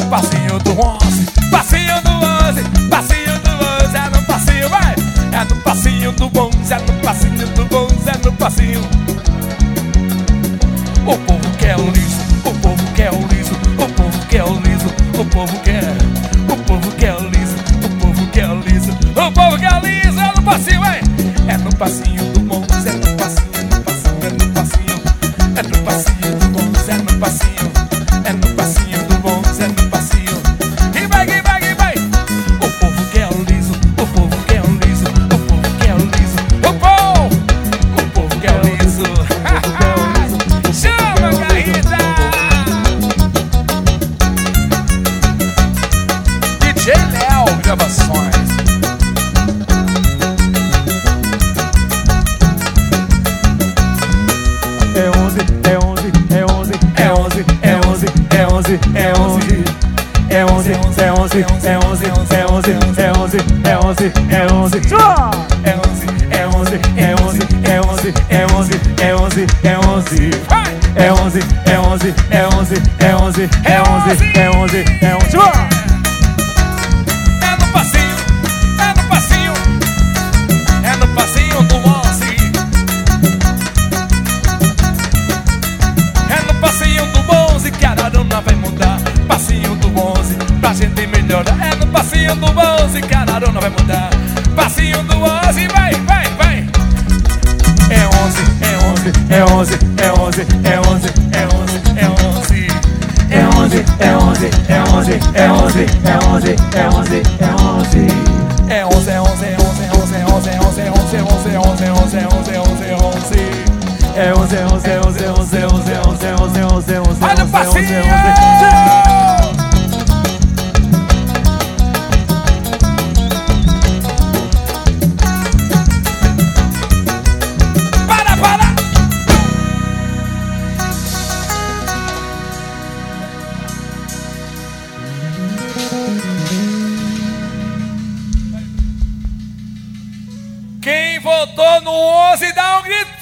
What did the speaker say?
passinho do 11, passinho do 11, passinho do 11, é no passinho, vai! É no passinho do 11, é no passinho do 11, é no passinho. O povo quer o liso, o povo quer o liso, o povo quer o liso, o povo quer o liso, o povo quer o liso, o povo quer o liso, é no passinho, vai! É no passinho do 11, é no passinho, é no passinho, é no passinho, é no passinho do 11, é no passinho, é no passinho do 11, é no passinho. E vai, e vai, e vai! O povo quer o liso, o povo quer o liso, o povo quer o liso, o povo quer o liso. Chama, Garrida! DJ Léo Gravações. É 11, é 11, é 11, é 11, é 11, é 11, é 11. É 11, é 11, é 11, é 11, é 11, é 11, é 11, é 11. É 11, é 11, é 11, é 11, é 11, é 11, é 11. É 11, é 11, é 11, é 11, é 11, é 11, é 11. É no passinho, é no passinho, é no passinho do 11. É no passinho do 11 que a Araruna vai mudar. Passinho do 11 pra gente melhorar. É no passinho do 11 que a Araruna vai mudar. Passinho do 11, vai, vai, vai. É 11, é 11, é 11, é 11, é 11, é 11, é 11. É 11, é 11, é 11, é 11, é 11, é 11, é 11. É 11, é 11, é 11, é 11, é 11, é 11, é 11, é 11, é 11, é 11, é 11, é 11, é 11. É 11, é 11, é 11, é 11, é 11, é 11, é 11, é 11, é 11. Olha o passinho! Para! Quem votou no 11 dá um grito!